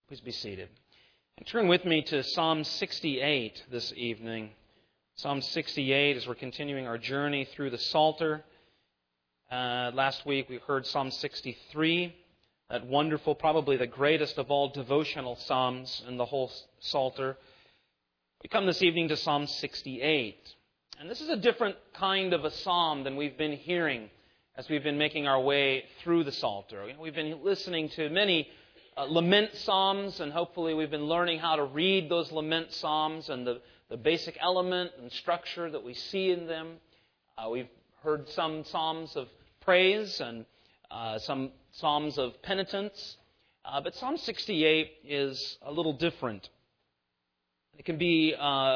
Please be seated. And turn with me to Psalm 68 this evening. Psalm 68 as we're continuing our journey through the Psalter. Last week we heard Psalm 63, that wonderful, probably the greatest of all devotional psalms in the whole Psalter. We come this evening to Psalm 68. And this is a different kind of a psalm than we've been hearing as we've been making our way through the Psalter. We've been listening to many lament psalms, and hopefully we've been learning how to read those lament psalms and the basic element and structure that we see in them. We've heard some psalms of praise and some psalms of penitence. But Psalm 68 is a little different. It can be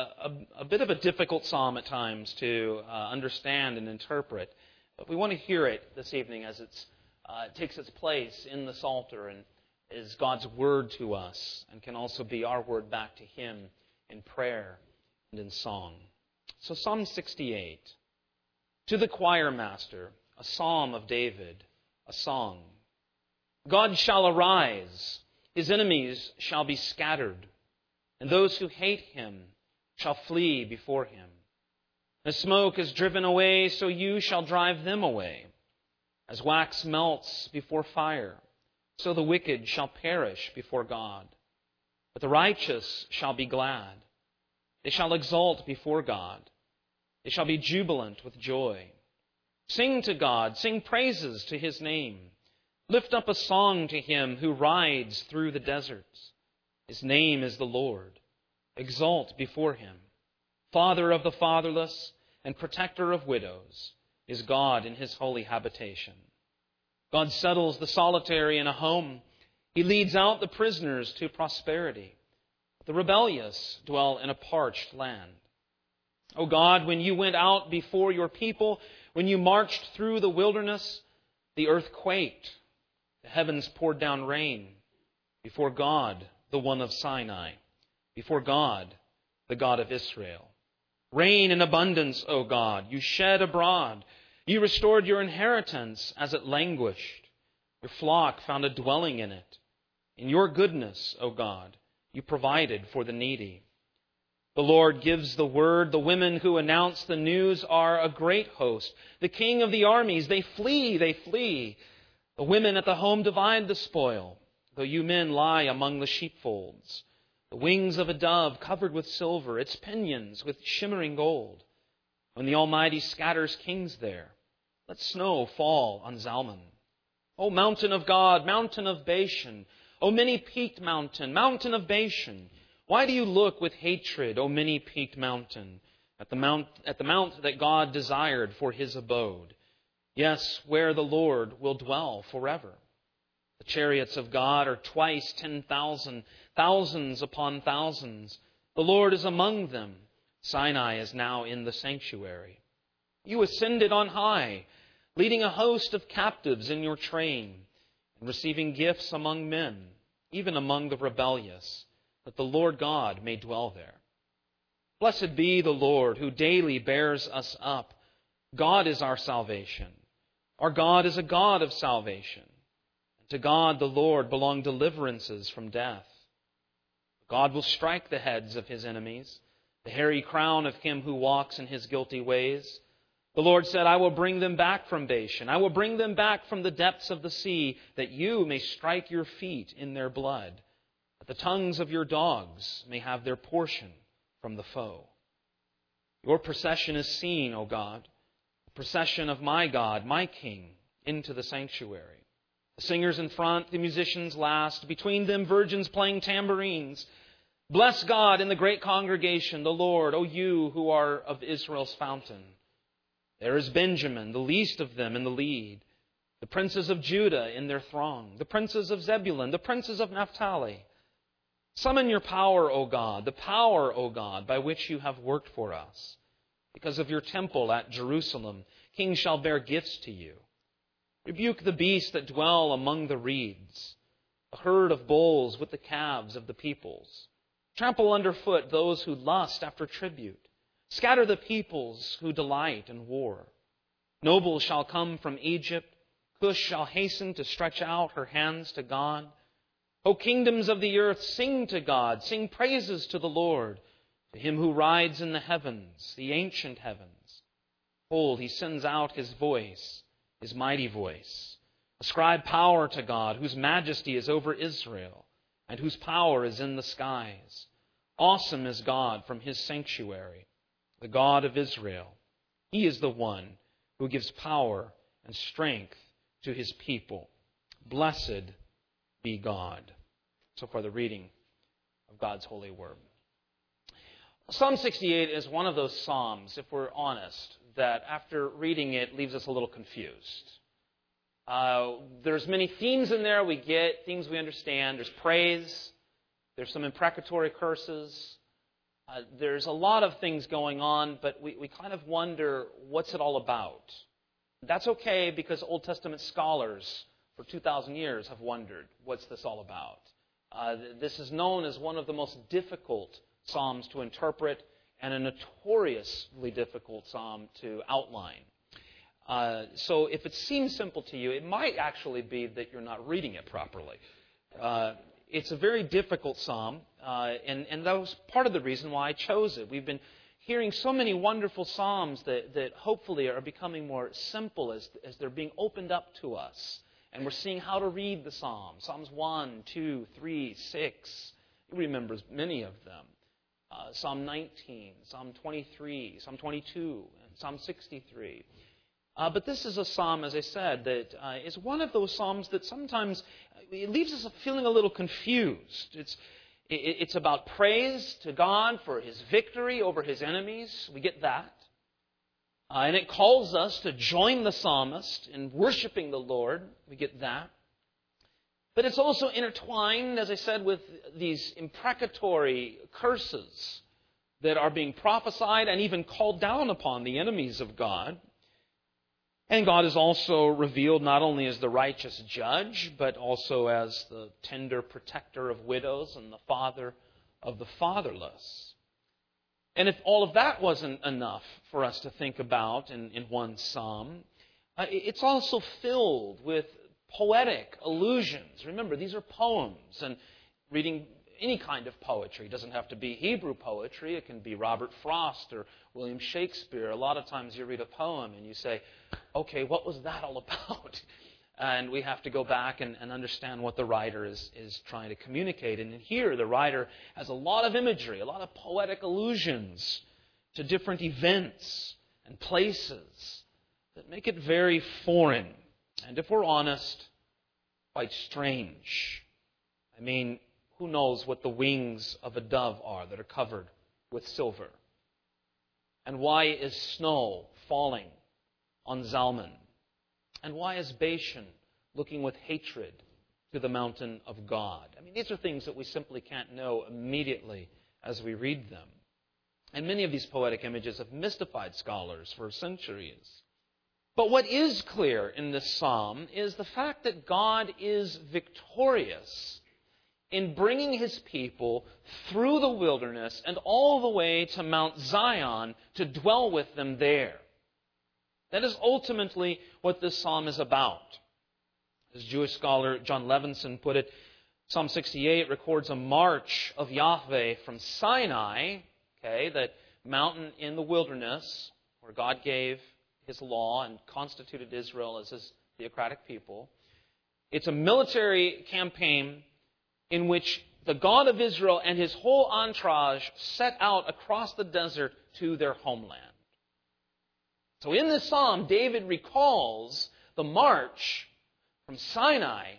a bit of a difficult psalm at times to understand and interpret. But we want to hear it this evening as it takes its place in the Psalter and is God's word to us and can also be our word back to Him in prayer and in song. So Psalm 68. To the choir master, a psalm of David, a song. God shall arise, His enemies shall be scattered, and those who hate Him shall flee before Him. As smoke is driven away, so you shall drive them away. As wax melts before fire, so the wicked shall perish before God. But the righteous shall be glad. They shall exult before God. They shall be jubilant with joy. Sing to God, sing praises to His name. Lift up a song to Him who rides through the deserts. His name is the Lord. Exult before Him. Father of the fatherless and protector of widows is God in His holy habitation. God settles the solitary in a home. He leads out the prisoners to prosperity. The rebellious dwell in a parched land. O God, when you went out before your people, when you marched through the wilderness, the earth quaked. The heavens poured down rain before God, the one of Sinai, before God, the God of Israel. Rain in abundance, O God, you shed abroad. You restored your inheritance as it languished. Your flock found a dwelling in it. In your goodness, O God, you provided for the needy. The Lord gives the word. The women who announce the news are a great host. The king of the armies, they flee, they flee. The women at the home divide the spoil, though you men lie among the sheepfolds. The wings of a dove covered with silver, its pinions with shimmering gold. When the Almighty scatters kings there, let snow fall on Zalman. O mountain of God, mountain of Bashan, O many-peaked mountain, mountain of Bashan, why do you look with hatred, O many-peaked mountain, at the mount that God desired for His abode? Yes, where the Lord will dwell forever. The chariots of God are twice 10,000, thousands upon thousands. The Lord is among them. Sinai is now in the sanctuary. You ascended on high, leading a host of captives in your train, and receiving gifts among men, even among the rebellious, that the Lord God may dwell there. Blessed be the Lord, who daily bears us up. God is our salvation. Our God is a God of salvation. And to God the Lord belong deliverances from death. God will strike the heads of His enemies, the hairy crown of him who walks in his guilty ways. The Lord said, I will bring them back from Bashan. I will bring them back from the depths of the sea, that you may strike your feet in their blood, that the tongues of your dogs may have their portion from the foe. Your procession is seen, O God, the procession of my God, my King, into the sanctuary. The singers in front, the musicians last, between them virgins playing tambourines. Bless God in the great congregation, the Lord, O you who are of Israel's fountain. There is Benjamin, the least of them, in the lead. The princes of Judah in their throng. The princes of Zebulun, the princes of Naphtali. Summon your power, O God, the power, O God, by which you have worked for us. Because of your temple at Jerusalem, kings shall bear gifts to you. Rebuke the beasts that dwell among the reeds, a herd of bulls with the calves of the peoples. Trample underfoot those who lust after tribute. Scatter the peoples who delight in war. Nobles shall come from Egypt. Cush shall hasten to stretch out her hands to God. O kingdoms of the earth, sing to God, sing praises to the Lord, to him who rides in the heavens, the ancient heavens. Behold, he sends out his voice, his mighty voice. Ascribe power to God, whose majesty is over Israel, and whose power is in the skies. Awesome is God from his sanctuary, the God of Israel. He is the one who gives power and strength to his people. Blessed be God. So far, the reading of God's holy word. Psalm 68 is one of those psalms, if we're honest, that after reading it leaves us a little confused. There's many themes in there we get, themes we understand. There's praise. There's some imprecatory curses. There's a lot of things going on, but we kind of wonder, what's it all about? That's okay, because Old Testament scholars for 2,000 years have wondered, what's this all about? This is known as one of the most difficult psalms to interpret and a notoriously difficult psalm to outline. So if it seems simple to you, it might actually be that you're not reading it properly. It's a very difficult psalm, and that was part of the reason why I chose it. We've been hearing so many wonderful psalms that hopefully are becoming more simple as they're being opened up to us. And we're seeing how to read the Psalms. Psalms 1, 2, 3, 6. You remember many of them. Psalm 19, Psalm 23, Psalm 22, and Psalm 63. But this is a psalm, as I said, that is one of those psalms that sometimes it leaves us feeling a little confused. It's about praise to God for his victory over his enemies. We get that. And it calls us to join the psalmist in worshiping the Lord. We get that. But it's also intertwined, as I said, with these imprecatory curses that are being prophesied and even called down upon the enemies of God. And God is also revealed not only as the righteous judge, but also as the tender protector of widows and the father of the fatherless. And if all of that wasn't enough for us to think about in one psalm, it's also filled with poetic allusions. Remember, these are poems, and reading any kind of poetry. It doesn't have to be Hebrew poetry. It can be Robert Frost or William Shakespeare. A lot of times you read a poem and you say, okay, what was that all about? And we have to go back and understand what the writer is trying to communicate. And here the writer has a lot of imagery, a lot of poetic allusions to different events and places that make it very foreign. And if we're honest, quite strange. I mean, who knows what the wings of a dove are that are covered with silver? And why is snow falling on Zalman? And why is Bashan looking with hatred to the mountain of God? I mean, these are things that we simply can't know immediately as we read them. And many of these poetic images have mystified scholars for centuries. But what is clear in this psalm is the fact that God is victorious in bringing his people through the wilderness and all the way to Mount Zion to dwell with them there. That is ultimately what this psalm is about. As Jewish scholar John Levinson put it, Psalm 68 records a march of Yahweh from Sinai, that mountain in the wilderness where God gave his law and constituted Israel as his theocratic people. It's a military campaign in which the God of Israel and his whole entourage set out across the desert to their homeland. So in this psalm, David recalls the march from Sinai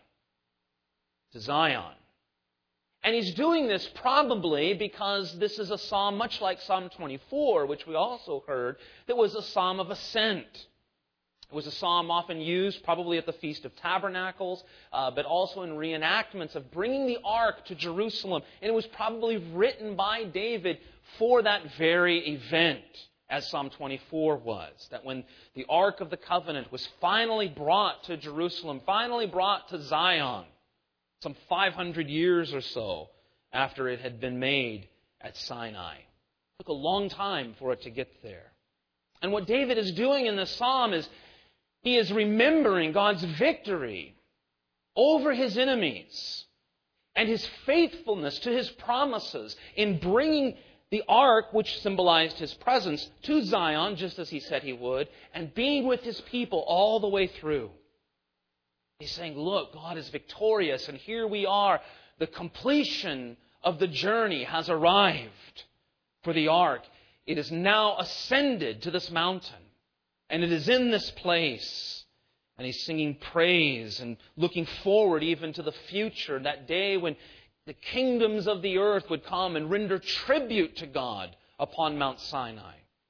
to Zion. And he's doing this probably because this is a psalm, much like Psalm 24, which we also heard, that was a psalm of ascent. It was a psalm often used probably at the Feast of Tabernacles, but also in reenactments of bringing the ark to Jerusalem. And it was probably written by David for that very event, as Psalm 24 was. That when the Ark of the Covenant was finally brought to Jerusalem, finally brought to Zion, some 500 years or so after it had been made at Sinai. It took a long time for it to get there. And what David is doing in this psalm is he is remembering God's victory over his enemies and His faithfulness to His promises in bringing the ark, which symbolized His presence, to Zion, just as He said He would, and being with His people all the way through. He's saying, look, God is victorious, and here we are. The completion of the journey has arrived for the ark. It is now ascended to this mountain, and it is in this place. And He's singing praise and looking forward even to the future, that day when the kingdoms of the earth would come and render tribute to God upon Mount Zion.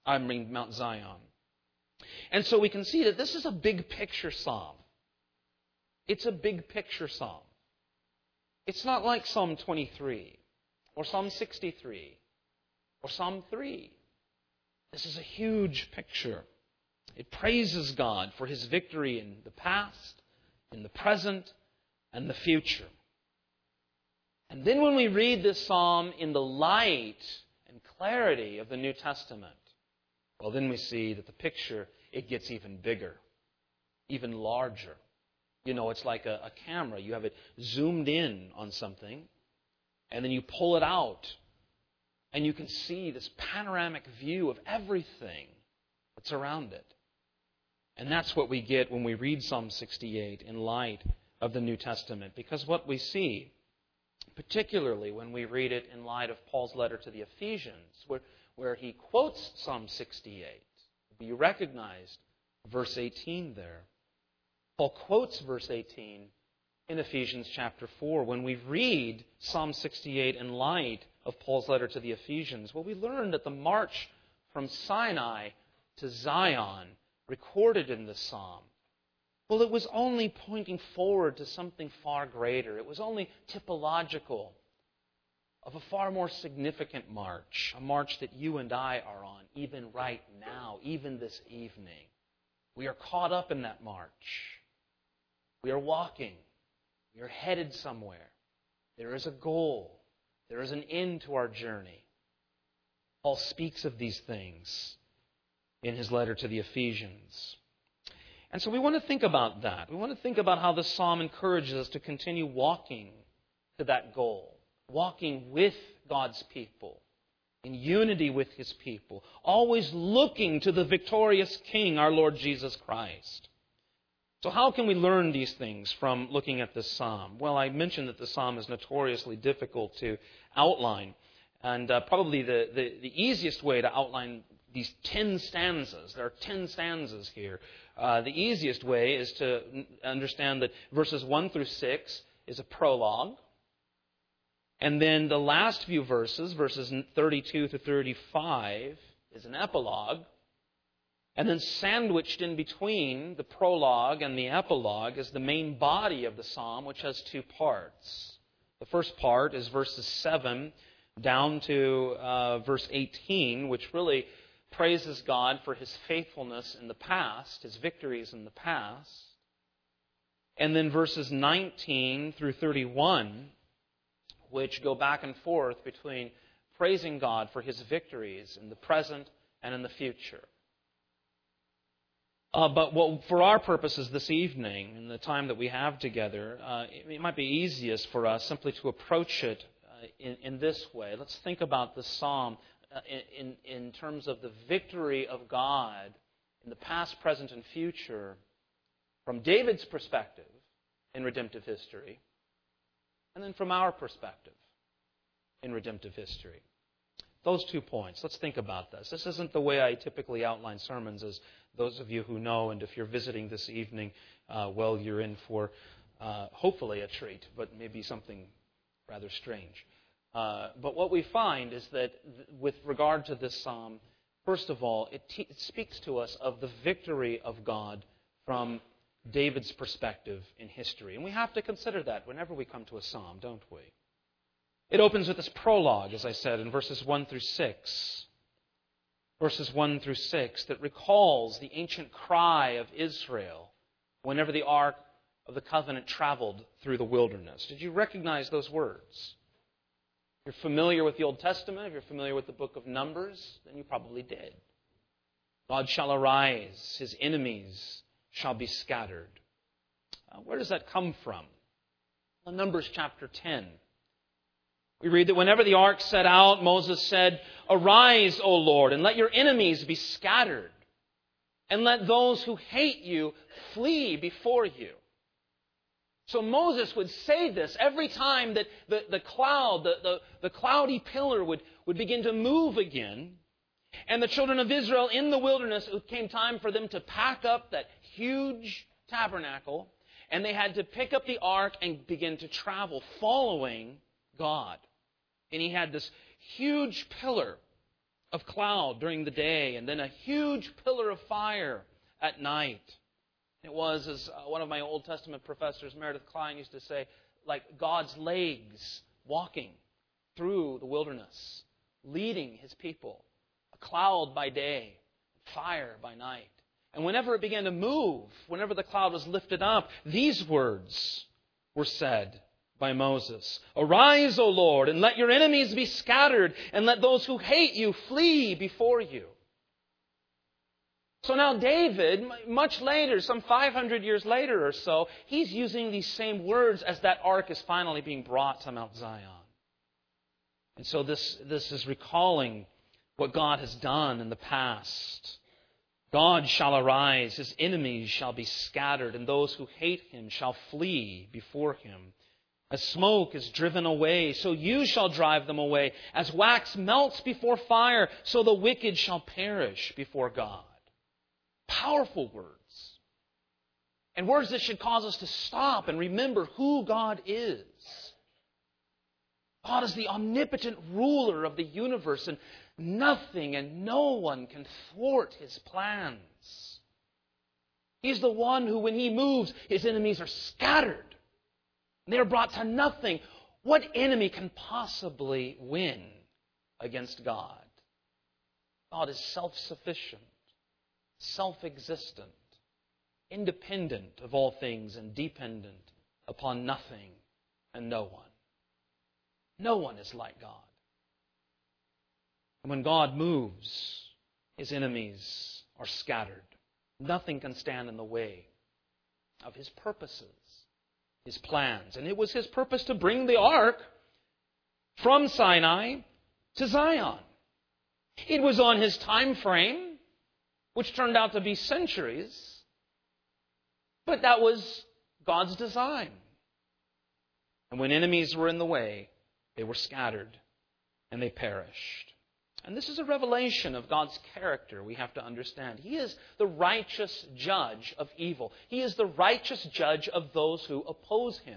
And so we can see that this is a big picture psalm. It's a big picture psalm. It's not like Psalm 23 or Psalm 63 or Psalm 3. This is a huge picture. It praises God for His victory in the past, in the present, and the future. And then when we read this psalm in the light and clarity of the New Testament, well, then we see that the picture, it gets even bigger, even larger. You know, it's like a camera. You have it zoomed in on something, and then you pull it out, and you can see this panoramic view of everything that's around it. And that's what we get when we read Psalm 68 in light of the New Testament. Because what we see, particularly when we read it in light of Paul's letter to the Ephesians, where he quotes Psalm 68, you recognized verse 18 there. Paul quotes verse 18 in Ephesians chapter 4. When we read Psalm 68 in light of Paul's letter to the Ephesians, well, we learn that the march from Sinai to Zion, recorded in this psalm, well, it was only pointing forward to something far greater. It was only typological of a far more significant march, a march that you and I are on, even right now, even this evening. We are caught up in that march. We are walking. We are headed somewhere. There is a goal. There is an end to our journey. Paul speaks of these things in his letter to the Ephesians. And so we want to think about that. We want to think about how the psalm encourages us to continue walking to that goal, walking with God's people, in unity with His people, always looking to the victorious King, our Lord Jesus Christ. So how can we learn these things from looking at this psalm? Well, I mentioned that the psalm is notoriously difficult to outline. And probably the easiest way to outline these 10 stanzas, there are 10 stanzas here. The easiest way is to understand that verses 1 through 6 is a prologue. And then the last few verses, verses 32 to 35, is an epilogue. And then sandwiched in between the prologue and the epilogue is the main body of the psalm, which has two parts. The first part is verses 7 down to verse 18, which really praises God for His faithfulness in the past, His victories in the past. And then verses 19 through 31, which go back and forth between praising God for His victories in the present and in the future. But for our purposes this evening, in the time that we have together, it might be easiest for us simply to approach it in this way. Let's think about the psalm in terms of the victory of God in the past, present, and future from David's perspective in redemptive history, and then from our perspective in redemptive history. Those 2 points. Let's think about this. This isn't the way I typically outline sermons, as those of you who know, and if you're visiting this evening, well, you're in for hopefully a treat, but maybe something rather strange. But what we find is that with regard to this psalm, first of all, it speaks to us of the victory of God from David's perspective in history. And we have to consider that whenever we come to a psalm, don't we? It opens with this prologue, as I said, in verses 1 through 6. Verses 1 through 6 that recalls the ancient cry of Israel whenever the Ark of the Covenant traveled through the wilderness. Did you recognize those words? If you're familiar with the Old Testament, if you're familiar with the book of Numbers, then you probably did. God shall arise, His enemies shall be scattered. Where does that come from? Well, Numbers chapter 10 We read that whenever the ark set out, Moses said, "Arise, O Lord, and let your enemies be scattered, and let those who hate you flee before you." So Moses would say this every time that the cloudy pillar would begin to move again. And the children of Israel in the wilderness, it came time for them to pack up that huge tabernacle, and they had to pick up the ark and begin to travel following God. And he had this huge pillar of cloud during the day, and then a huge pillar of fire at night. It was, as one of my Old Testament professors, Meredith Klein, used to say, like God's legs walking through the wilderness, leading His people. A cloud by day, fire by night. And whenever it began to move, whenever the cloud was lifted up, these words were said by Moses. "Arise, O Lord, and let your enemies be scattered, and let those who hate you flee before you." So now David, much later, some 500 years later or so, he's using these same words as that ark is finally being brought to Mount Zion. And so this is recalling what God has done in the past. God shall arise, His enemies shall be scattered, and those who hate Him shall flee before Him. As smoke is driven away, so you shall drive them away. As wax melts before fire, so the wicked shall perish before God. Powerful words. And words that should cause us to stop and remember who God is. God is the omnipotent ruler of the universe, and nothing and no one can thwart His plans. He's the one who, when He moves, His enemies are scattered. They are brought to nothing. What enemy can possibly win against God? God is self-sufficient, self-existent, independent of all things, and dependent upon nothing and no one. No one is like God. And when God moves, His enemies are scattered. Nothing can stand in the way of His purposes, His plans. And it was His purpose to bring the ark from Sinai to Zion. It was on His time frame, which turned out to be centuries. But that was God's design. And when enemies were in the way, they were scattered and they perished. And this is a revelation of God's character we have to understand. He is the righteous judge of evil. He is the righteous judge of those who oppose Him.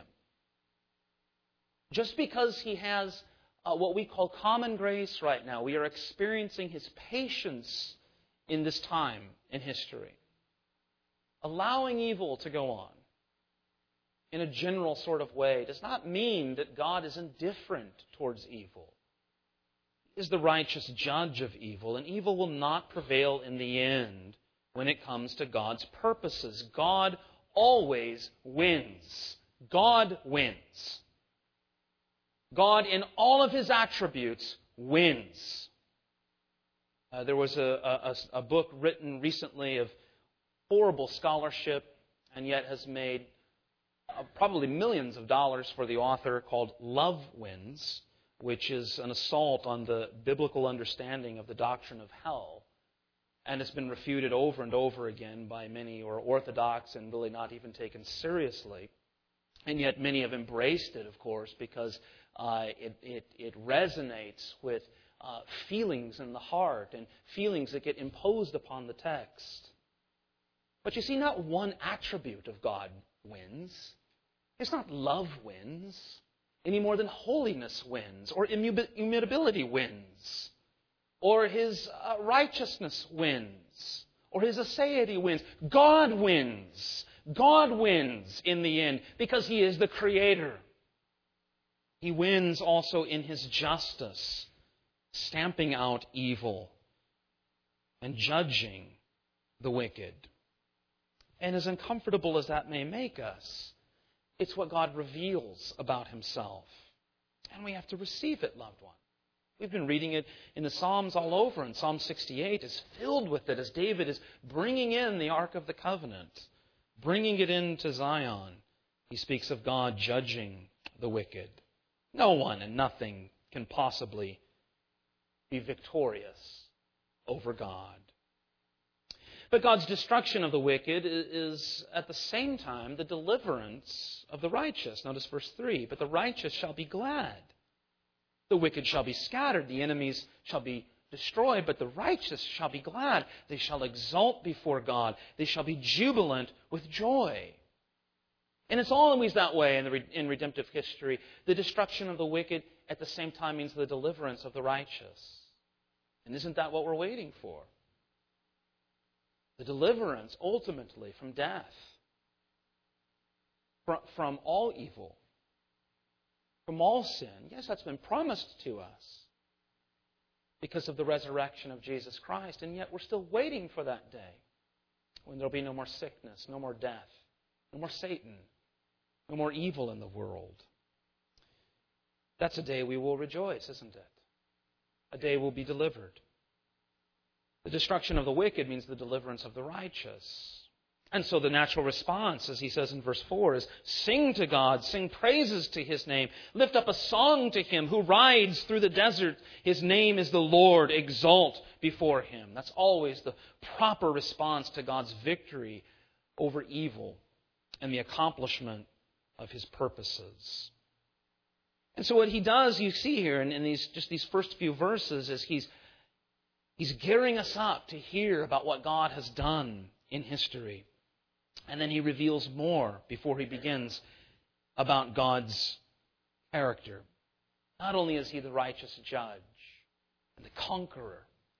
Just because He has what we call common grace right now, we are experiencing His patience in this time in history. Allowing evil to go on in a general sort of way does not mean that God is indifferent towards evil. He is the righteous judge of evil, and evil will not prevail in the end when it comes to God's purposes. God always wins. God wins. God, in all of His attributes, wins. There was a book written recently of horrible scholarship, and yet has made probably millions of dollars for the author, called Love Wins, which is an assault on the biblical understanding of the doctrine of hell. And it's been refuted over and over again by many who are orthodox and really not even taken seriously. And yet many have embraced it, of course, because it resonates with feelings in the heart and feelings that get imposed upon the text. But you see, not one attribute of God wins. It's not love wins any more than holiness wins, or immutability wins, or His righteousness wins, or His aseity wins. God wins. God wins in the end because He is the Creator. He wins also in His justice, stamping out evil and judging the wicked. And as uncomfortable as that may make us, it's what God reveals about Himself. And we have to receive it, loved one. We've been reading it in the Psalms all over, and Psalm 68 is filled with it as David is bringing in the Ark of the Covenant, bringing it into Zion. He speaks of God judging the wicked. No one and nothing can possibly be victorious over God. But God's destruction of the wicked is at the same time the deliverance of the righteous. Notice verse 3. But the righteous shall be glad. The wicked shall be scattered. The enemies shall be destroyed. But the righteous shall be glad. They shall exult before God. They shall be jubilant with joy. And it's always that way in redemptive history. The destruction of the wicked at the same time means the deliverance of the righteous. And isn't that what we're waiting for? The deliverance, ultimately, from death, from all evil, from all sin. Yes, that's been promised to us because of the resurrection of Jesus Christ, and yet we're still waiting for that day when there'll be no more sickness, no more death, no more Satan, no more evil in the world. That's a day we will rejoice, isn't it? A day we'll be delivered. The destruction of the wicked means the deliverance of the righteous. And so the natural response, as he says in verse 4, is sing to God, sing praises to His name, lift up a song to Him who rides through the desert. His name is the Lord, exult before Him. That's always the proper response to God's victory over evil and the accomplishment of His purposes. And so what he does, you see here in these first few verses, is he's gearing us up to hear about what God has done in history. And then he reveals more before he begins about God's character. Not only is He the righteous judge and the conqueror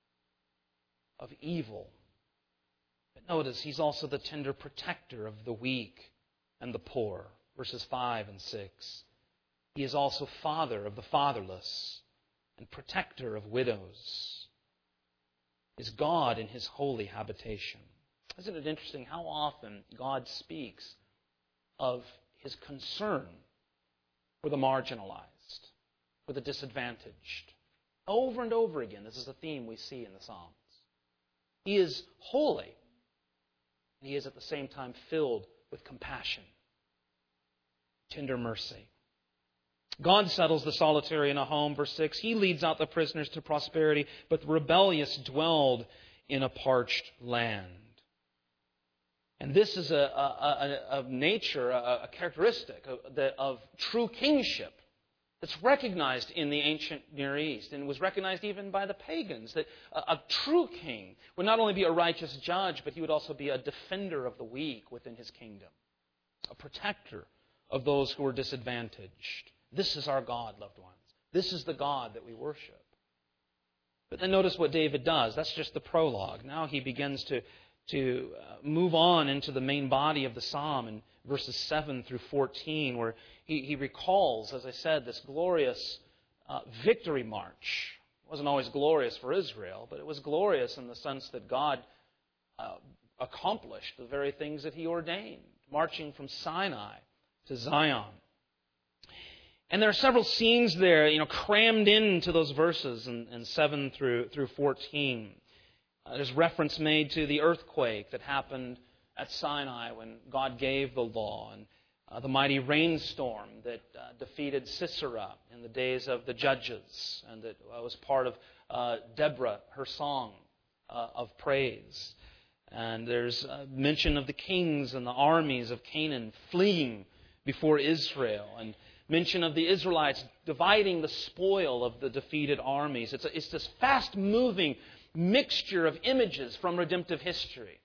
of evil, but notice He's also the tender protector of the weak and the poor. Verses 5 and 6. He is also Father of the fatherless and protector of widows. Is God in His holy habitation. Isn't it interesting how often God speaks of His concern for the marginalized, for the disadvantaged? Over and over again, this is a theme we see in the Psalms. He is holy, and He is at the same time filled with compassion, tender mercy. God settles the solitary in a home, verse 6. He leads out the prisoners to prosperity, but the rebellious dwelled in a parched land. And this is a nature, a characteristic of true kingship that's recognized in the ancient Near East and was recognized even by the pagans, that a true king would not only be a righteous judge, but he would also be a defender of the weak within his kingdom, a protector of those who were disadvantaged. This is our God, loved ones. This is the God that we worship. But then notice what David does. That's just the prologue. Now he begins to move on into the main body of the psalm in verses 7 through 14, where he recalls, as I said, this glorious victory march. It wasn't always glorious for Israel, but it was glorious in the sense that God accomplished the very things that He ordained, marching from Sinai to Zion. And there are several scenes there, crammed into those verses in 7 through 14. There's reference made to the earthquake that happened at Sinai when God gave the law, and the mighty rainstorm that defeated Sisera in the days of the judges, and that was part of Deborah, her song of praise. And there's mention of the kings and the armies of Canaan fleeing before Israel, and mention of the Israelites dividing the spoil of the defeated armies. It's this fast-moving mixture of images from redemptive history.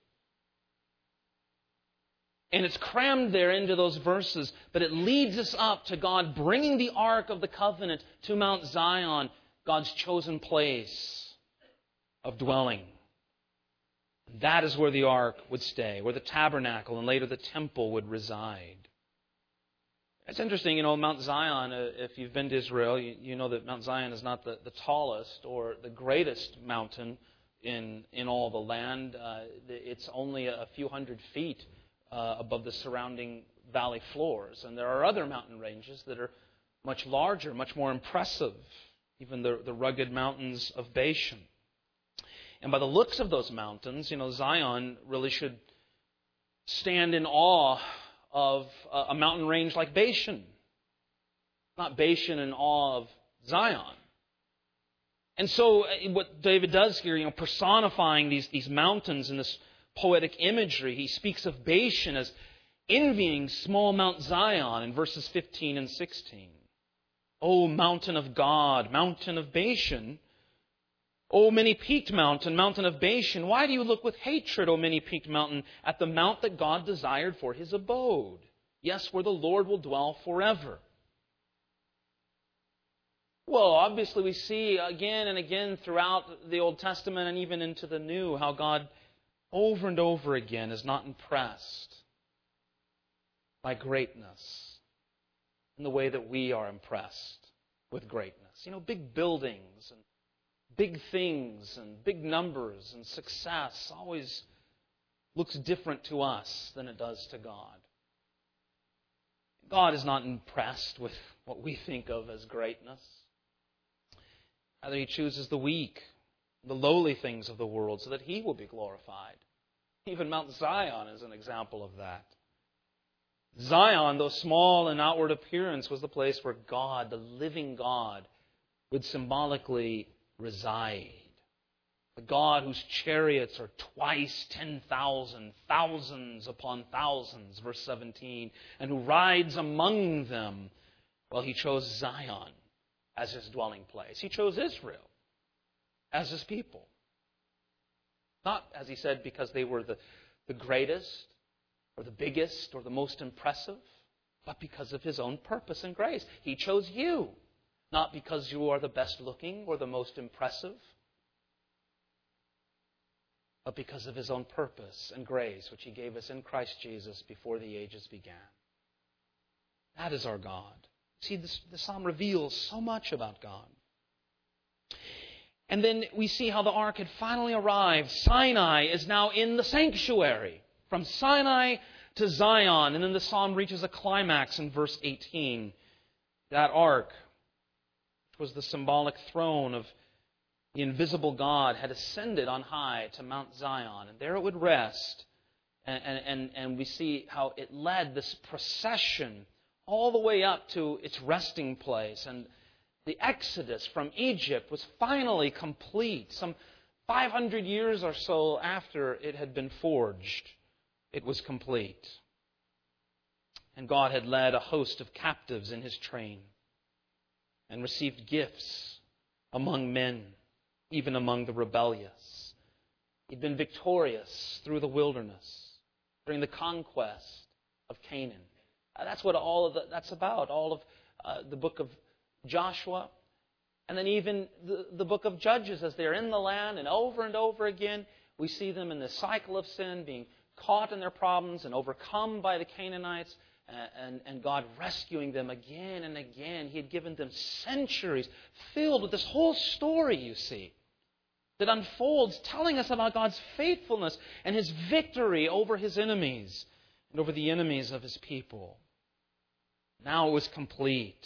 And it's crammed there into those verses, but it leads us up to God bringing the Ark of the Covenant to Mount Zion, God's chosen place of dwelling. That is where the Ark would stay, where the tabernacle and later the temple would reside. It's interesting, Mount Zion, if you've been to Israel, you know that Mount Zion is not the tallest or the greatest mountain in all the land. It's only a few hundred feet above the surrounding valley floors. And there are other mountain ranges that are much larger, much more impressive, even the rugged mountains of Bashan. And by the looks of those mountains, Zion really should stand in awe of a mountain range like Bashan. Not Bashan in awe of Zion, And so what David does here, personifying these mountains in this poetic imagery, he speaks of Bashan as envying small Mount Zion in verses 15 and 16. O mountain of God, mountain of Bashan, O many-peaked mountain, mountain of Bashan, why do you look with hatred, O many-peaked mountain, at the mount that God desired for His abode? Yes, where the Lord will dwell forever. Well, obviously we see again and again throughout the Old Testament and even into the New how God over and over again is not impressed by greatness in the way that we are impressed with greatness. Big buildings and big things and big numbers and success always looks different to us than it does to God. God is not impressed with what we think of as greatness. Rather, He chooses the weak, the lowly things of the world so that He will be glorified. Even Mount Zion is an example of that. Zion, though small in outward appearance, was the place where God, the living God, would symbolically reside. The God whose chariots are twice 10,000, thousands upon thousands, verse 17, and who rides among them. Well, He chose Zion as His dwelling place. He chose Israel as His people. Not, as He said, because they were the greatest or the biggest or the most impressive, but because of His own purpose and grace. He chose you, not because you are the best looking or the most impressive, but because of His own purpose and grace, which He gave us in Christ Jesus before the ages began. That is our God. See, the psalm reveals so much about God. And then we see how the ark had finally arrived. Sinai is now in the sanctuary. From Sinai to Zion. And then the psalm reaches a climax in verse 18. That ark, which was the symbolic throne of the invisible God, had ascended on high to Mount Zion. And there it would rest. And we see how it led this procession all the way up to its resting place. And the exodus from Egypt was finally complete. Some 500 years or so after it had been forged, it was complete. And God had led a host of captives in His train and received gifts among men, even among the rebellious. He'd been victorious through the wilderness during the conquest of Canaan. That's what all of that's about. All of the book of Joshua, and then even the book of Judges, as they're in the land, and over again, we see them in the cycle of sin, being caught in their problems and overcome by the Canaanites, and God rescuing them again and again. He had given them centuries filled with this whole story, you see, that unfolds, telling us about God's faithfulness and His victory over His enemies and over the enemies of His people. Now it was complete.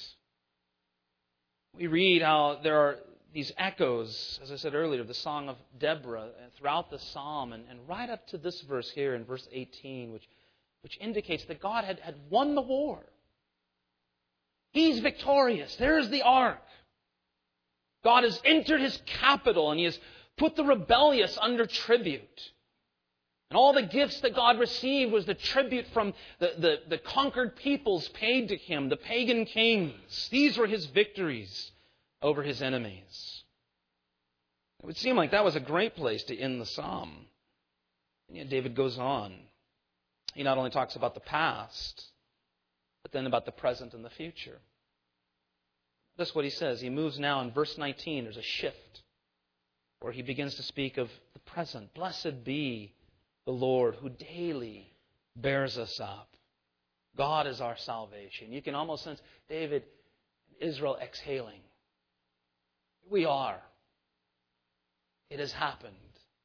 We read how there are these echoes, as I said earlier, of the Song of Deborah throughout the psalm, and right up to this verse here in verse 18, which indicates that God had won the war. He's victorious. There's the ark. God has entered His capital, and He has put the rebellious under tribute. And all the gifts that God received was the tribute from the conquered peoples paid to Him, the pagan kings. These were His victories over His enemies. It would seem like that was a great place to end the psalm. And yet David goes on. He not only talks about the past, but then about the present and the future. That's what he says. He moves now in verse 19. There's a shift where he begins to speak of the present. Blessed be the Lord who daily bears us up. God is our salvation. You can almost sense David, Israel exhaling. We are. It has happened.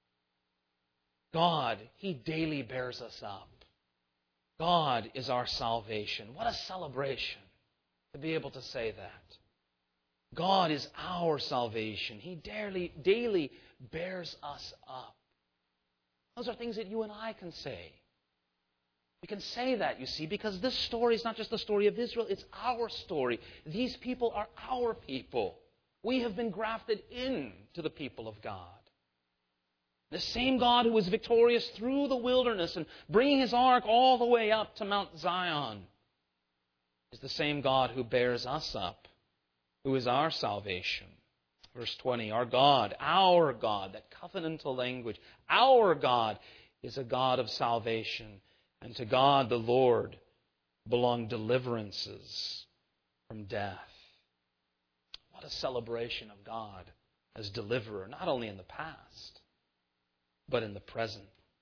God, He daily bears us up. God is our salvation. What a celebration to be able to say that. God is our salvation. He daily bears us up. Those are things that you and I can say. We can say that, you see, because this story is not just the story of Israel, it's our story. These people are our people. We have been grafted into the people of God. The same God who was victorious through the wilderness and bringing His ark all the way up to Mount Zion is the same God who bears us up, who is our salvation. Verse 20, our God, that covenantal language, our God is a God of salvation. And to God the Lord belong deliverances from death. What a celebration of God as deliverer, not only in the past, but in the present.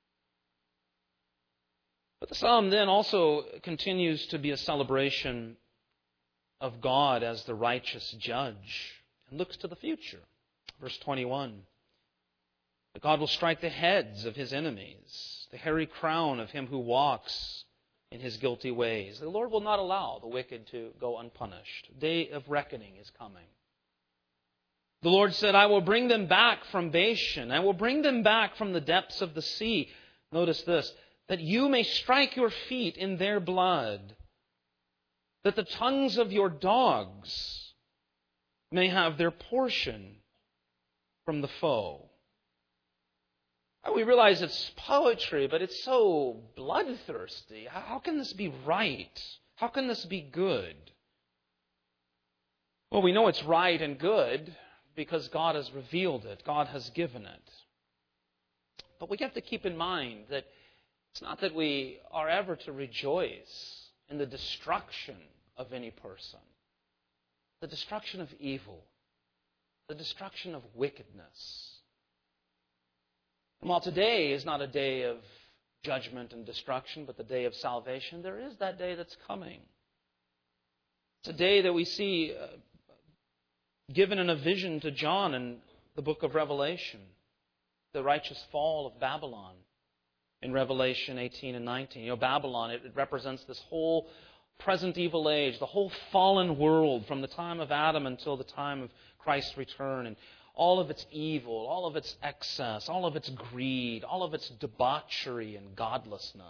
But the psalm then also continues to be a celebration of God as the righteous judge and looks to the future. Verse 21, that God will strike the heads of His enemies, the hairy crown of him who walks in his guilty ways. The Lord will not allow the wicked to go unpunished. A day of reckoning is coming. The Lord said, I will bring them back from Bashan. I will bring them back from the depths of the sea. Notice this, that you may strike your feet in their blood, that the tongues of your dogs may have their portion from the foe. We realize it's poetry, but it's so bloodthirsty. How can this be right? How can this be good? Well, we know it's right and good because God has revealed it. God has given it. But we have to keep in mind that it's not that we are ever to rejoice in the destruction of any person, the destruction of evil, the destruction of wickedness. And while today is not a day of judgment and destruction, but the day of salvation, there is that day that's coming. It's a day that we see given in a vision to John in the book of Revelation, the righteous fall of Babylon in Revelation 18 and 19. You know, Babylon, it represents this whole present evil age, the whole fallen world from the time of Adam until the time of Christ's return, and all of its evil, all of its excess, all of its greed, all of its debauchery and godlessness.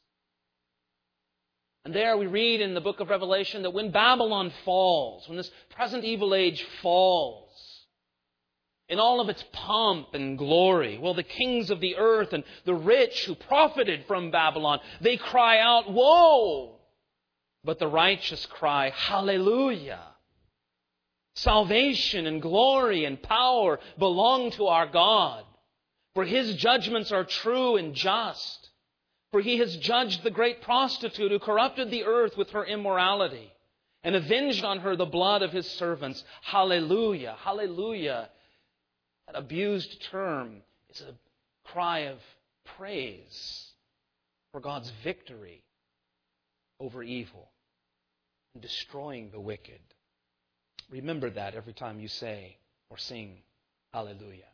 And there we read in the book of Revelation that when Babylon falls, when this present evil age falls, in all of its pomp and glory, well, the kings of the earth and the rich who profited from Babylon, they cry out, woe! But the righteous cry, hallelujah! Salvation and glory and power belong to our God, for His judgments are true and just. For He has judged the great prostitute who corrupted the earth with her immorality and avenged on her the blood of His servants. Hallelujah! Hallelujah! That abused term is a cry of praise for God's victory over evil and destroying the wicked. Remember that every time you say or sing hallelujah.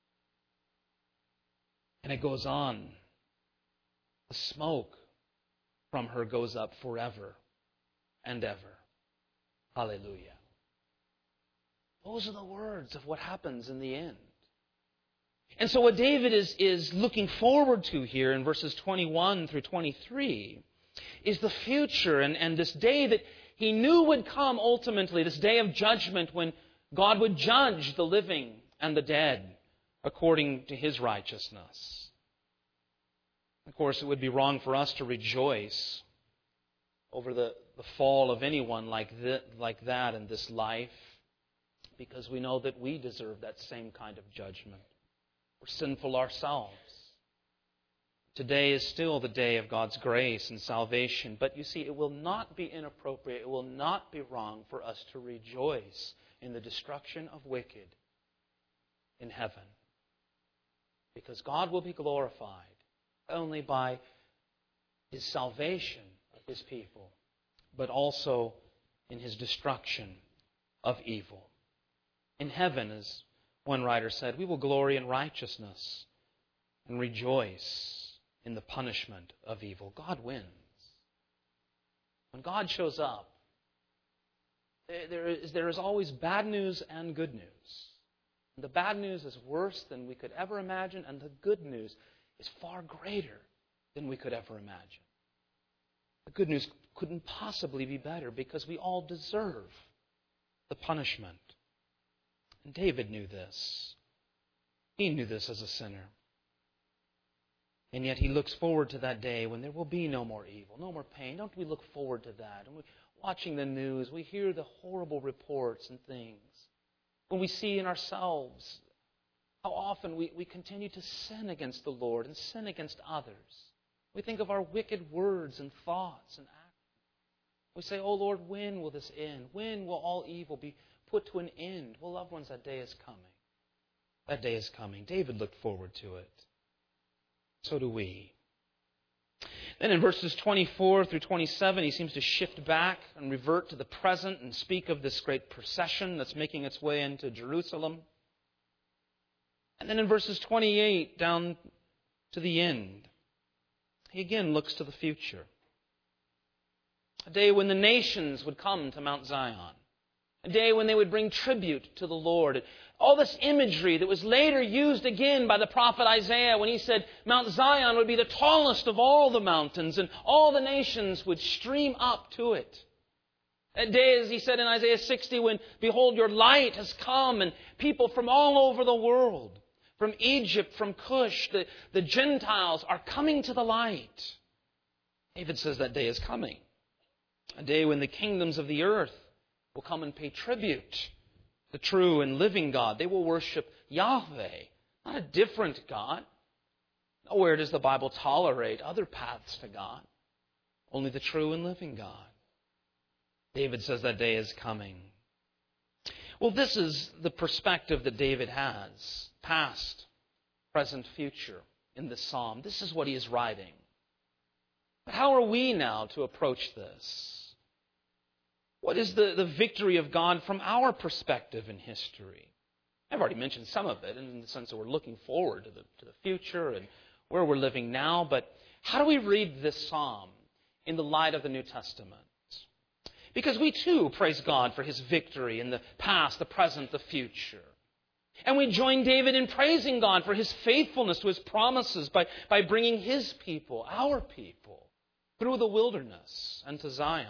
And it goes on. The smoke from her goes up forever and ever. Hallelujah. Those are the words of what happens in the end. And so what David is looking forward to here in verses 21 through 23 is the future and this day that he knew would come ultimately, this day of judgment when God would judge the living and the dead according to His righteousness. Of course, it would be wrong for us to rejoice over the fall of anyone like that in this life, because we know that we deserve that same kind of judgment. We're sinful ourselves. Today is still the day of God's grace and salvation. But you see, it will not be inappropriate, it will not be wrong for us to rejoice in the destruction of wicked in heaven. Because God will be glorified only by His salvation of His people, but also in His destruction of evil. In heaven, as one writer said, we will glory in righteousness and rejoice in the punishment of evil. God wins. When God shows up, there is always bad news and good news. And the bad news is worse than we could ever imagine, and the good news is far greater than we could ever imagine. The good news couldn't possibly be better because we all deserve the punishment. And David knew this. He knew this as a sinner. And yet he looks forward to that day when there will be no more evil, no more pain. Don't we look forward to that? And we're watching the news, we hear the horrible reports and things. When we see in ourselves how often we continue to sin against the Lord and sin against others. We think of our wicked words and thoughts and actions. We say, oh Lord, when will this end? When will all evil be put to an end? Well, loved ones, that day is coming. That day is coming. David looked forward to it. So do we. Then in verses 24 through 27, he seems to shift back and revert to the present and speak of this great procession that's making its way into Jerusalem. And then in verses 28 down to the end, he again looks to the future. A day when the nations would come to Mount Zion. A day when they would bring tribute to the Lord. All this imagery that was later used again by the prophet Isaiah when he said Mount Zion would be the tallest of all the mountains and all the nations would stream up to it. That day, as he said in Isaiah 60, when, behold, your light has come and people from all over the world, from Egypt, from Cush, the Gentiles are coming to the light. David says that day is coming. A day when the kingdoms of the earth will come and pay tribute to the true and living God. They will worship Yahweh, not a different God. Nowhere does the Bible tolerate other paths to God. Only the true and living God. David says that day is coming. Well, this is the perspective that David has. Past, present, future in this psalm. This is what he is writing. But how are we now to approach this? What is the victory of God from our perspective in history? I've already mentioned some of it in the sense that we're looking forward to the future and where we're living now. But how do we read this psalm in the light of the New Testament? Because we too praise God for His victory in the past, the present, the future. And we join David in praising God for His faithfulness to His promises by bringing His people, our people, through the wilderness and to Zion.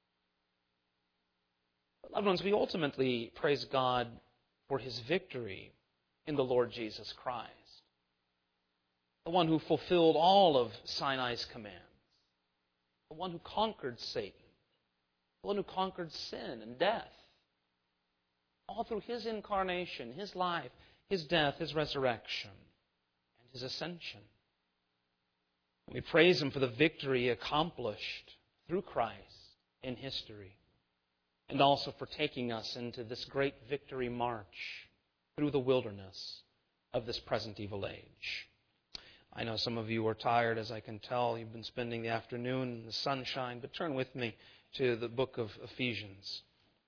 But loved ones, we ultimately praise God for His victory in the Lord Jesus Christ, the one who fulfilled all of Sinai's commands, the one who conquered Satan, the one who conquered sin and death, all through His incarnation, His life, His death, His resurrection, and His ascension. We praise Him for the victory accomplished through Christ in history, and also for taking us into this great victory march through the wilderness of this present evil age. I know some of you are tired, as I can tell. You've been spending the afternoon in the sunshine, but turn with me to the book of Ephesians.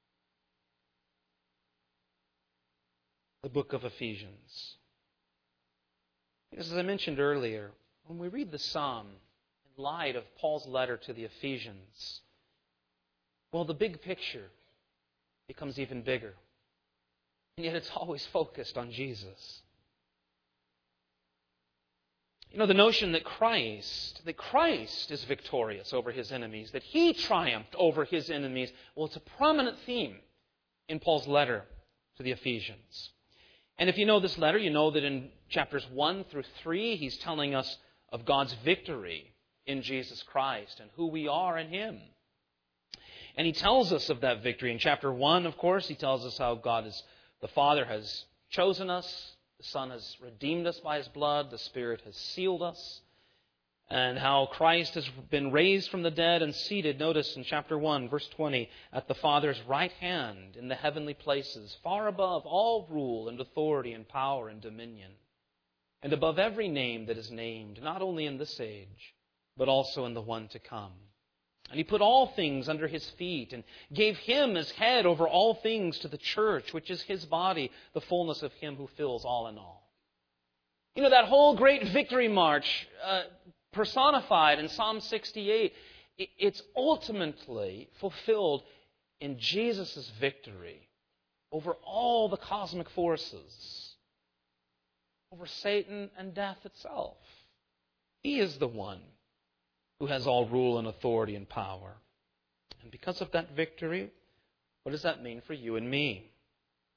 The book of Ephesians. Because as I mentioned earlier, when we read the psalm in light of Paul's letter to the Ephesians, well, the big picture becomes even bigger. And yet it's always focused on Jesus. You know, the notion that Christ is victorious over His enemies, that He triumphed over His enemies, well, it's a prominent theme in Paul's letter to the Ephesians. And if you know this letter, you know that in chapters 1 through 3, he's telling us of God's victory in Jesus Christ and who we are in Him. And he tells us of that victory. In chapter 1, of course, he tells us how the Father has chosen us, the Son has redeemed us by His blood, the Spirit has sealed us, and how Christ has been raised from the dead and seated, notice in chapter 1, verse 20, at the Father's right hand in the heavenly places, far above all rule and authority and power and dominion, and above every name that is named, not only in this age, but also in the one to come. And He put all things under His feet and gave Him as head over all things to the church, which is His body, the fullness of Him who fills all in all. You know, that whole great victory march personified in Psalm 68, it's ultimately fulfilled in Jesus' victory over all the cosmic forces, over Satan and death itself. He is the one who has all rule and authority and power. And because of that victory, what does that mean for you and me?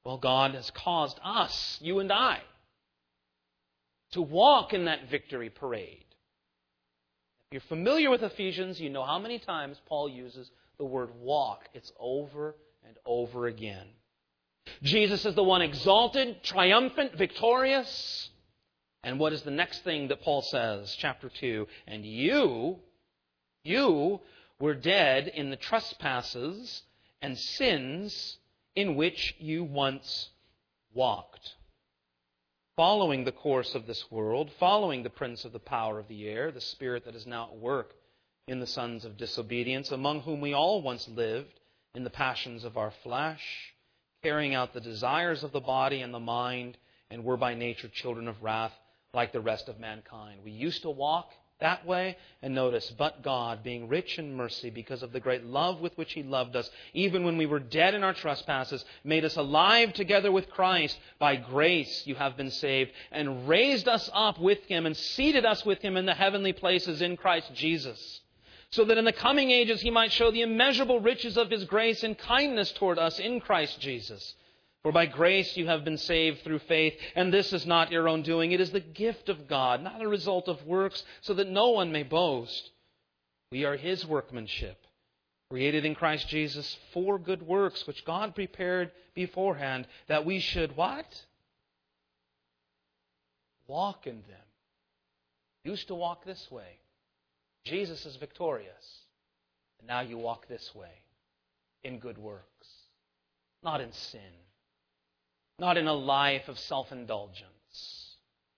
Well, God has caused us, you and I, to walk in that victory parade. If you're familiar with Ephesians, you know how many times Paul uses the word walk. It's over and over again. Jesus is the one exalted, triumphant, victorious. And what is the next thing that Paul says? Chapter 2. And you were dead in the trespasses and sins in which you once walked, following the course of this world, following the prince of the power of the air, the spirit that is now at work in the sons of disobedience, among whom we all once lived in the passions of our flesh, carrying out the desires of the body and the mind, and were by nature children of wrath like the rest of mankind. We used to walk that way, and notice, but God, being rich in mercy because of the great love with which He loved us, even when we were dead in our trespasses, made us alive together with Christ. By grace you have been saved, and raised us up with Him, and seated us with Him in the heavenly places in Christ Jesus, so that in the coming ages He might show the immeasurable riches of His grace and kindness toward us in Christ Jesus. For by grace you have been saved through faith, and this is not your own doing. It is the gift of God, not a result of works, so that no one may boast. We are His workmanship, created in Christ Jesus for good works, which God prepared beforehand, that we should what? Walk in them. Used to walk this way. Jesus is victorious. And now you walk this way, in good works, not in sin. Not in a life of self-indulgence.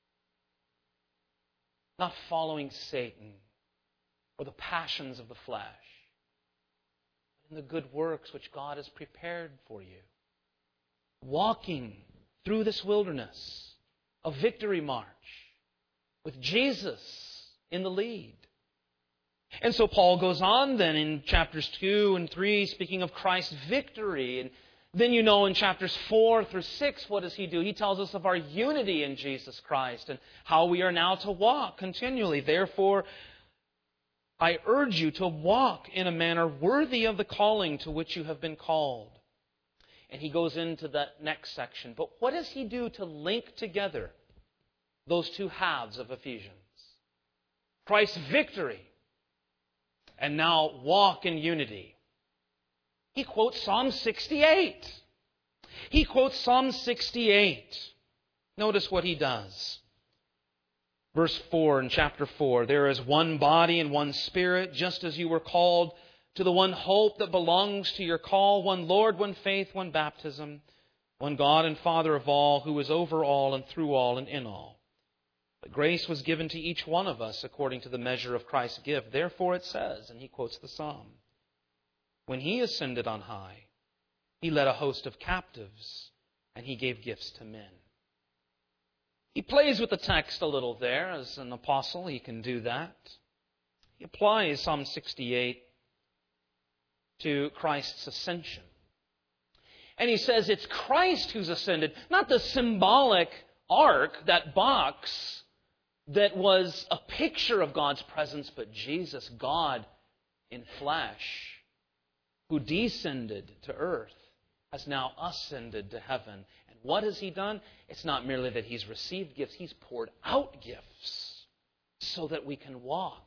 Not following Satan or the passions of the flesh. But in the good works which God has prepared for you. Walking through this wilderness, a victory march, with Jesus in the lead. And so Paul goes on then in chapters 2 and 3, speaking of Christ's victory. And then you know in chapters 4 through 6, what does he do? He tells us of our unity in Jesus Christ and how we are now to walk continually. Therefore, I urge you to walk in a manner worthy of the calling to which you have been called. And he goes into that next section. But what does he do to link together those two halves of Ephesians? Christ's victory and now walk in unity. He quotes Psalm 68. He quotes Psalm 68. Notice what he does. Verse 4 in chapter 4, there is one body and one Spirit, just as you were called to the one hope that belongs to your call, one Lord, one faith, one baptism, one God and Father of all, who is over all and through all and in all. But grace was given to each one of us according to the measure of Christ's gift. Therefore it says, and he quotes the Psalm, when he ascended on high, he led a host of captives, and he gave gifts to men. He plays with the text a little there. As an apostle, he can do that. He applies Psalm 68 to Christ's ascension. And he says it's Christ who's ascended, not the symbolic ark, that box that was a picture of God's presence, but Jesus, God in flesh, who descended to earth, has now ascended to heaven. And what has he done? It's not merely that he's received gifts, he's poured out gifts so that we can walk.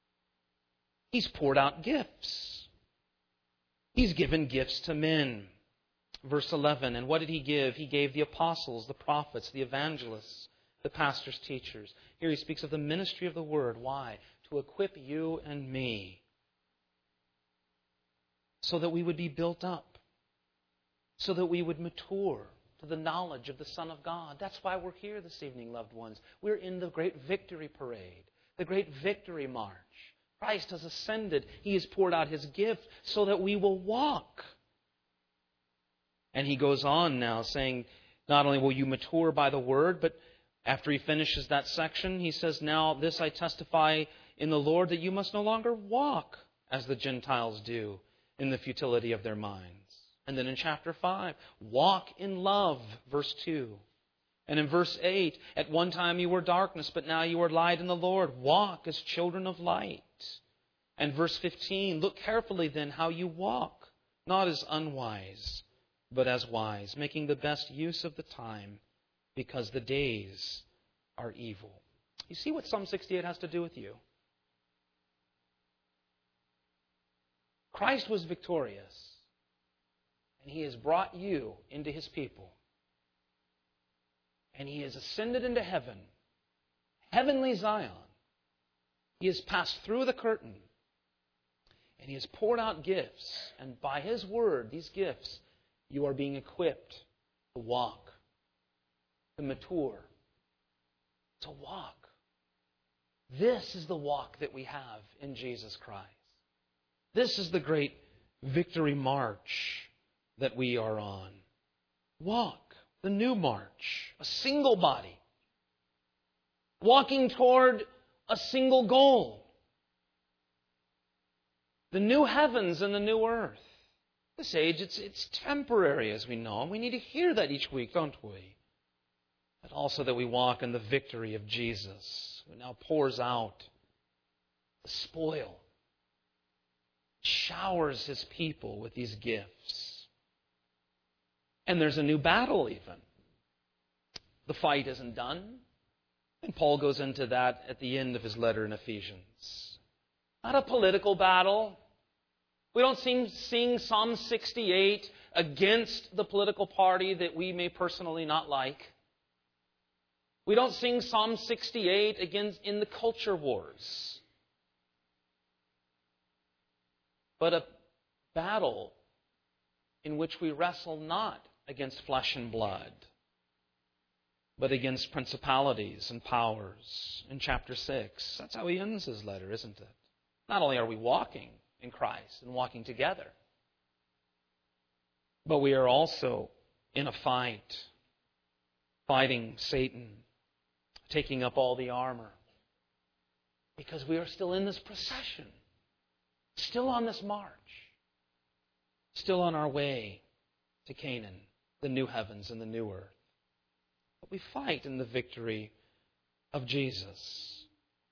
He's poured out gifts. He's given gifts to men. Verse 11, and what did he give? He gave the apostles, the prophets, the evangelists, the pastors, teachers. Here he speaks of the ministry of the word. Why? To equip you and me, so that we would be built up, so that we would mature to the knowledge of the Son of God. That's why we're here this evening, loved ones. We're in the great victory parade, the great victory march. Christ has ascended. He has poured out his gift so that we will walk. And he goes on now saying, not only will you mature by the word, but after he finishes that section, he says, now this I testify in the Lord, that you must no longer walk as the Gentiles do, in the futility of their minds. And then in chapter 5, walk in love, verse 2. And in verse 8, at one time you were darkness, but now you are light in the Lord. Walk as children of light. And verse 15, look carefully then how you walk, not as unwise, but as wise, making the best use of the time, because the days are evil. You see what Psalm 68 has to do with you? Christ was victorious, and He has brought you into His people. And He has ascended into heaven, heavenly Zion. He has passed through the curtain, and He has poured out gifts. And by His word, these gifts, you are being equipped to walk, to mature, to walk. This is the walk that we have in Jesus Christ. This is the great victory march that we are on. Walk, the new march, a single body, walking toward a single goal. The new heavens and the new earth. This age, it's temporary, as we know, and we need to hear that each week, don't we? But also that we walk in the victory of Jesus, who now pours out the spoil, showers His people with these gifts. And there's a new battle even. The fight isn't done. And Paul goes into that at the end of his letter in Ephesians. Not a political battle. We don't sing Psalm 68 against the political party that we may personally not like. We don't sing Psalm 68 in the culture wars. But a battle in which we wrestle not against flesh and blood, but against principalities and powers. In chapter 6, that's how he ends his letter, isn't it? Not only are we walking in Christ and walking together, but we are also in a fight, fighting Satan, taking up all the armor, because we are still in this procession, still on this march, still on our way to Canaan, the new heavens and the new earth. But we fight in the victory of Jesus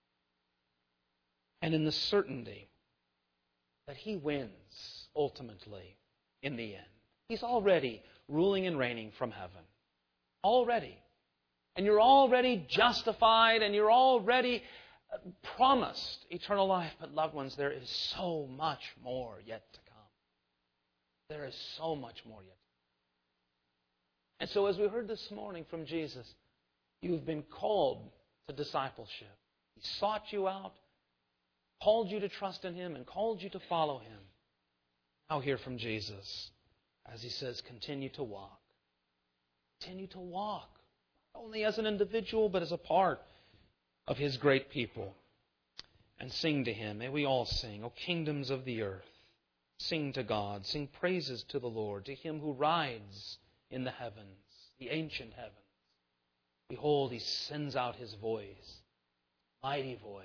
and in the certainty that He wins ultimately in the end. He's already ruling and reigning from heaven. Already. And you're already justified and you're already promised eternal life. But loved ones, there is so much more yet to come. There is so much more yet to come. And so as we heard this morning from Jesus, you've been called to discipleship. He sought you out, called you to trust in Him, and called you to follow Him. Now hear from Jesus as He says, continue to walk. Continue to walk. Not only as an individual, but as a part of His great people. And sing to Him. May we all sing, O kingdoms of the earth. Sing to God. Sing praises to the Lord, to Him who rides in the heavens, the ancient heavens. Behold, He sends out His voice, mighty voice.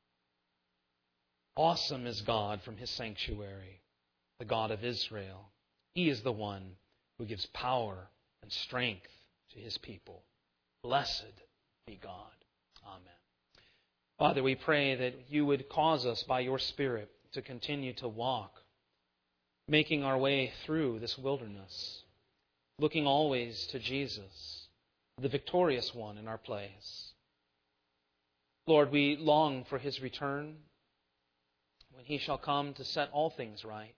Awesome is God from His sanctuary, the God of Israel. He is the one who gives power and strength to His people. Blessed be God. Amen. Father, we pray that You would cause us by Your Spirit to continue to walk, making our way through this wilderness, looking always to Jesus, the victorious one in our place. Lord, we long for His return, when He shall come to set all things right.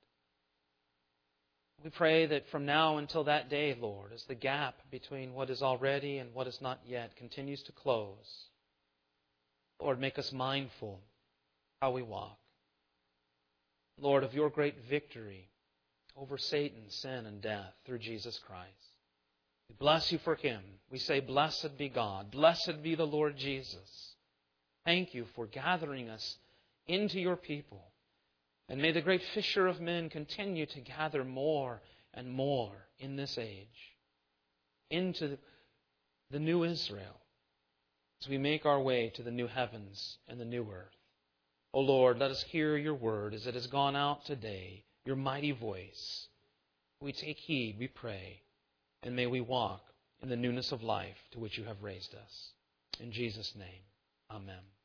We pray that from now until that day, Lord, as the gap between what is already and what is not yet continues to close, Lord, make us mindful how we walk. Lord, of Your great victory over Satan, sin, and death through Jesus Christ. We bless You for Him. We say, blessed be God. Blessed be the Lord Jesus. Thank You for gathering us into Your people. And may the great fisher of men continue to gather more and more in this age into the new Israel as we make our way to the new heavens and the new earth. O Lord, let us hear Your word as it has gone out today, Your mighty voice. We take heed, we pray, and may we walk in the newness of life to which You have raised us. In Jesus' name, amen.